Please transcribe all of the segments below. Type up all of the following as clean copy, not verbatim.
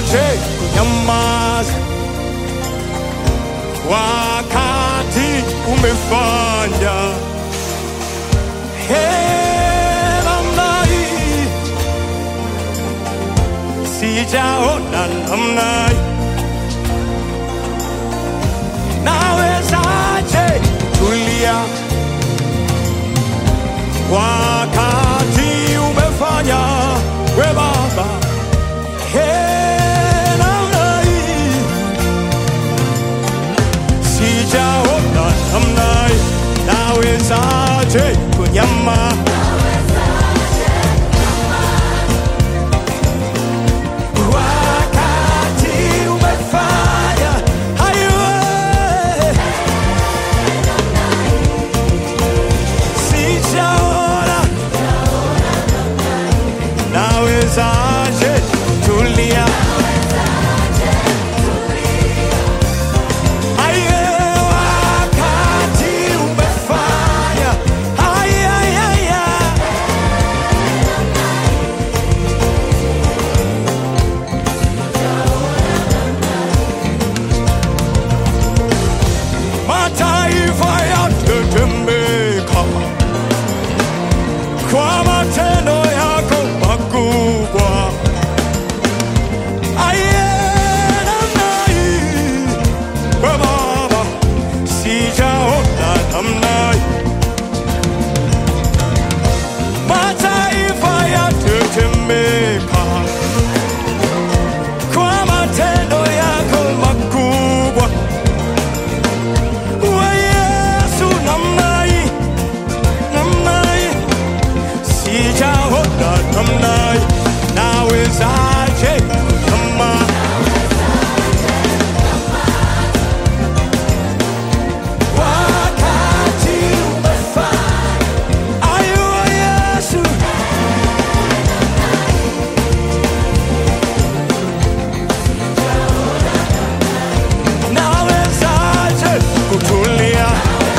Nawezaje kunyamaza wakati umefanya namna hii? Sijaona namna hii. Nawezaje kutulia wakati umefanya we Baba namna hii? Sijaona namna hii. Nawezaje kunyamaza Nawezaje tulia wakati umefanya mataifa yatetemeka kwa matendo yako makubwa. Namna hii we Baba, sijaona namna hii. Mataifa yatetemeka kwa matendo yako makubwa. We Yesu, namna hii, namna hii. Sijaona namna hii. Nawezaje kunyamaza wakati umefanya Yesu? Nawezaje kutulia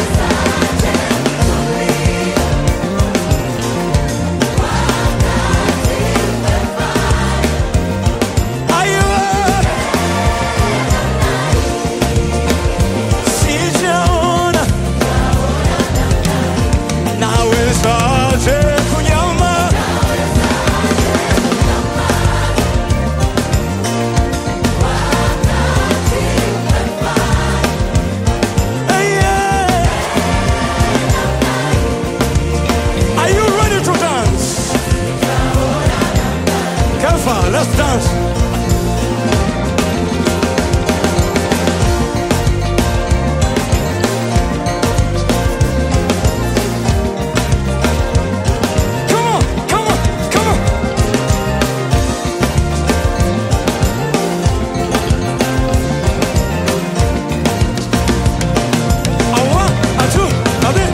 let's dance. Come on, come on, come on. A one, a two, a three.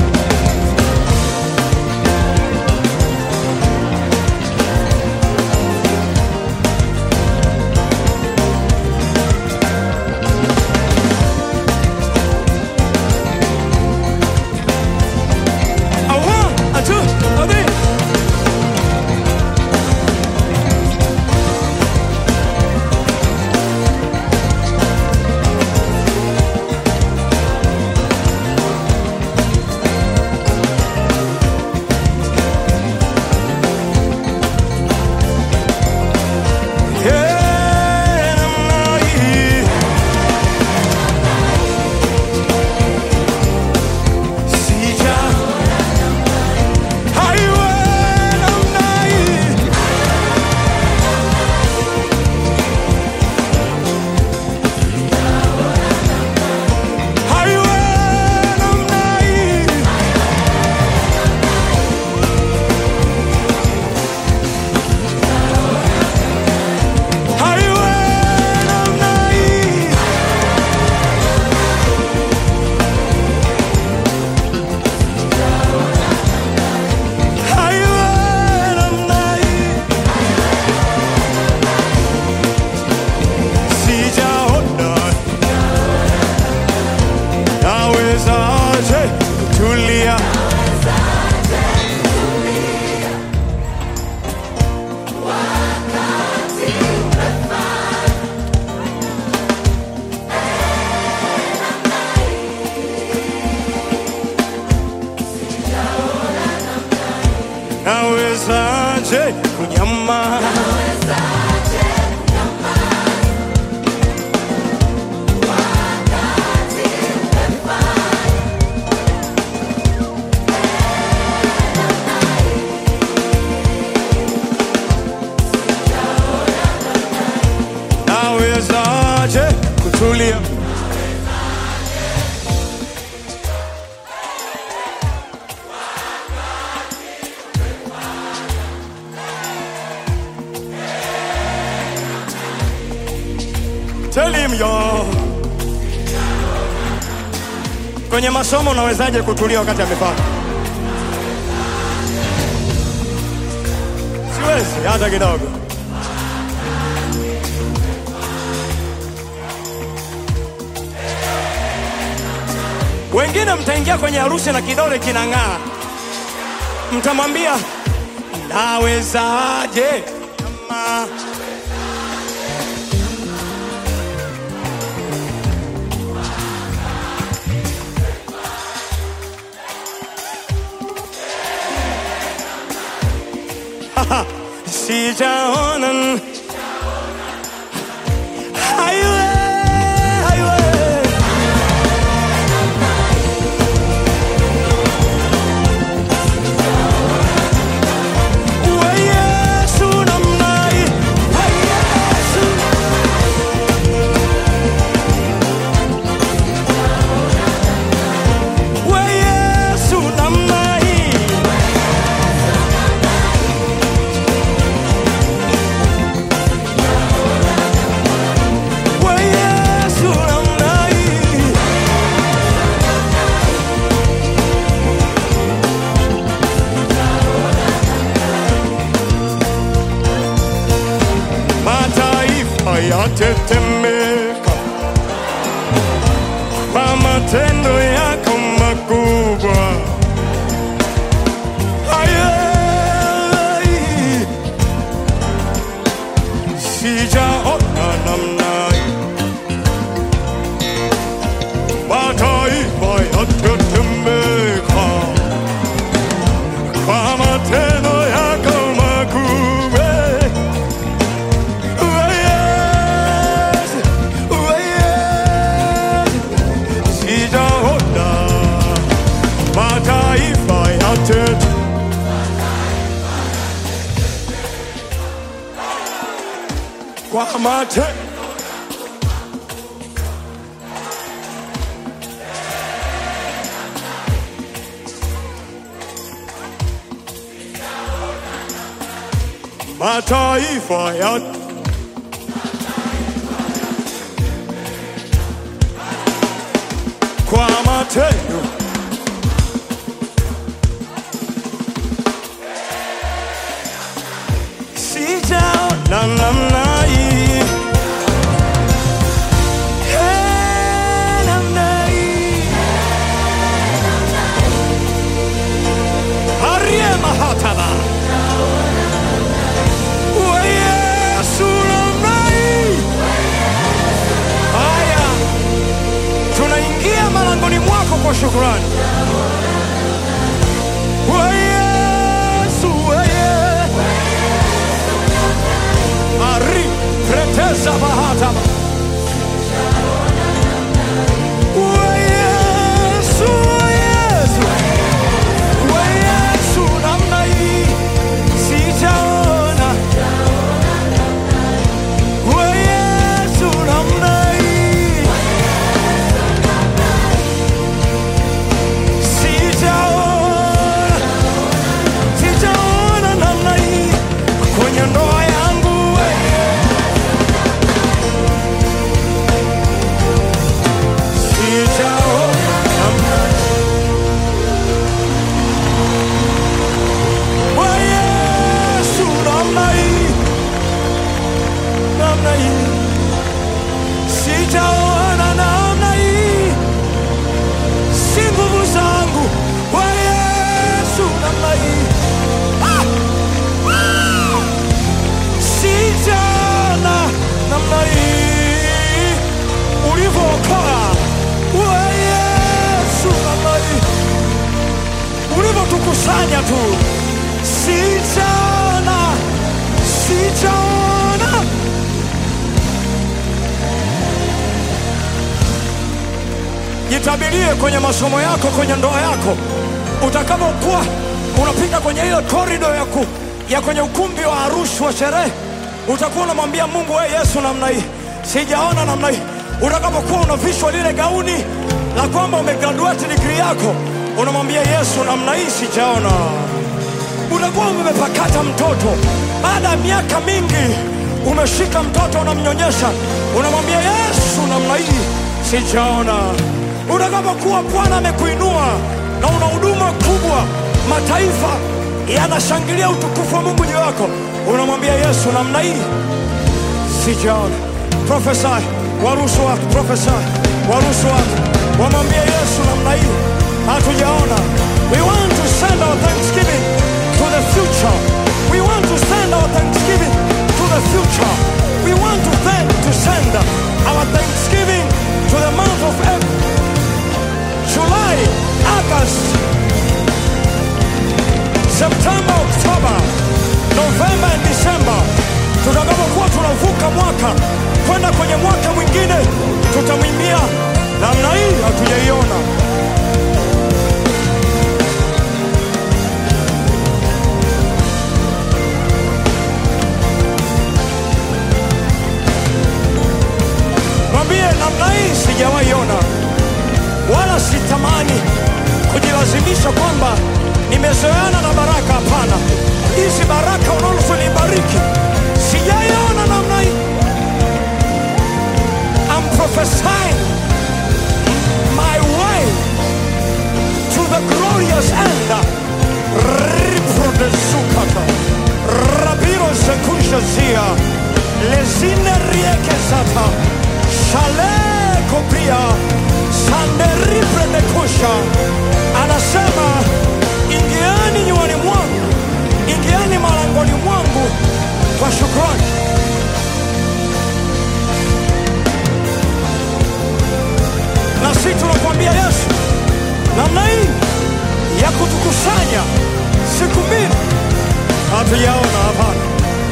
nawezaje kunyama? Nawezaje kutulia? Tell him yo. Kwenye masomo unawezaje kutulia wakati amefanya? Siwezi hata kidogo. Wengine mtaingia kwenye harusi na kidole kinang'aa. Mtamwambia nawezaje kama sijaona highway. Yatetemeka kwa matendo yako makubwa. Ayai, sijaona namna hii. Mataifa yatetemeka kwa matendo yako makubwa. Kwa mate mataifa ya kwa matendo sijaona namna hii. Namna hii. Harie mahataba. We Yesu namna hii. Haya, tunaingia malangoni mwako kwa shukrani. We Yesu, we Yesu. Ari preteza mahataba. Sijaona namna hii, si nguvu zangu, we Yesu namna hii. Sijaona namna hii, ulivyokoa we Yesu namna hii, ulivyotukusanya tu. Sijaona Jitabirie kwenye masomo yako, kwenye ndoa yako. Utakapokuwa unapita kwenye ile korido ya kwenye ukumbi wa harusi wa sherehe, utakuwa unamwambia Mungu, wewe Yesu, namna hii sijaona namna hii. Utakapokuwa unavishwa lile gauni la kwamba umegraduate degree yako, unamwambia Yesu, namna hii sijaona. Utakuwa umepakata mtoto, baada ya miaka mingi umeshika mtoto unamnyonyesha, unamwambia Yesu, namna hii sijaona. Utakapokuwa Bwana amekuinua na una huduma kubwa, mataifa yanashangilia utukufu wa Mungu juu yako, unamwambia Yesu, namna hii sijaona. Prophesy, waruhusu watu, prophesy, waruhusu watu wamwambie Yesu, namna hii hatujaona. We want to send our thanksgiving to the future. We want to send our thanksgiving to the future. We want to send our thanksgiving to the month of April, July, August, September, October, November and December. Tutakapokuwa tunavuka mwaka kwenda kwenye mwaka mwingine, tutamwimbia namna hii hatujaiona. Mwambie, namna hii sijawaiona, wala sitamani kujilazimisha kwamba nimezoeana na baraka. Hapana, hizi baraka unazonibariki sijaiona namna hii. I'm prophesying my way to the glorious end. Riprodesukata Rabiro sekusha zia lezine rieke zata shale kopria sande ripredekusha. Anasema, ingiani nyumbani mwangu, ingiani malangoni mwangu kwa shukrani. Na sisi tunakuambia Yesu, namna hii ya kutukusanya siku mbili hatujaona. Hapana.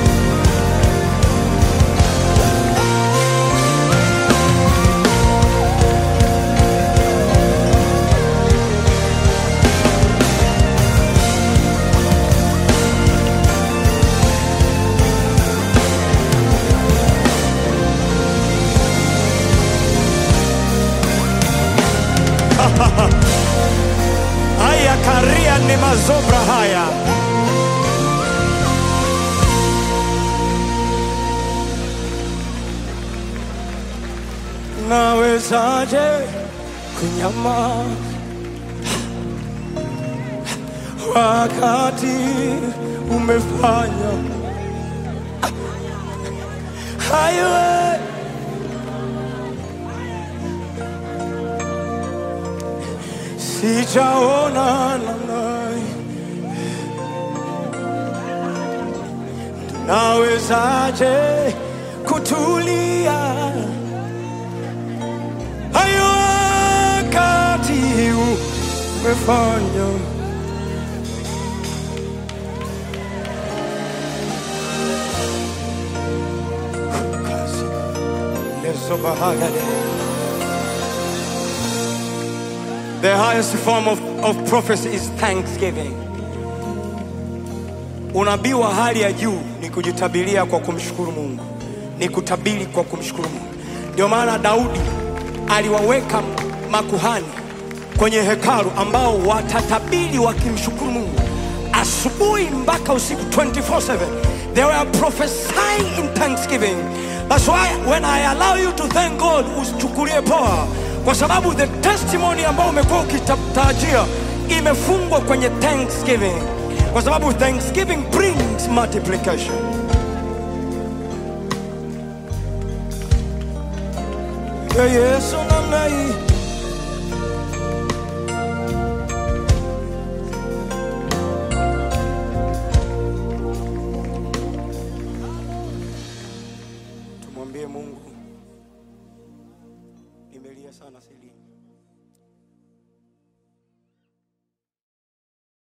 Haya karia ni mazobra haya. Nawezaje kunyama wakati umefanya hayo? Sijaona namna hii. Nawezaje kutulia hayo wakati umefanya? The highest form of prophecy is thanksgiving. Unabii wa hali ya juu ni kujitabiria kwa kumshukuru Mungu, ni kutabiri kwa kumshukuru Mungu. Ndio maana Daudi aliwaweka makuhani kwenye hekalu ambao watatabiri wakimshukuru Mungu asubuhi mpaka usiku 24/7. They were prophesying in thanksgiving. That's why when I allow you to thank God, usichukulie poa, kwa sababu the testimony ambao umekuwa ukitarajia imefungwa kwenye thanksgiving, kwa sababu thanksgiving brings multiplication. Yesu namna hii. Tumwambie Mungu, nimelia sana Selini.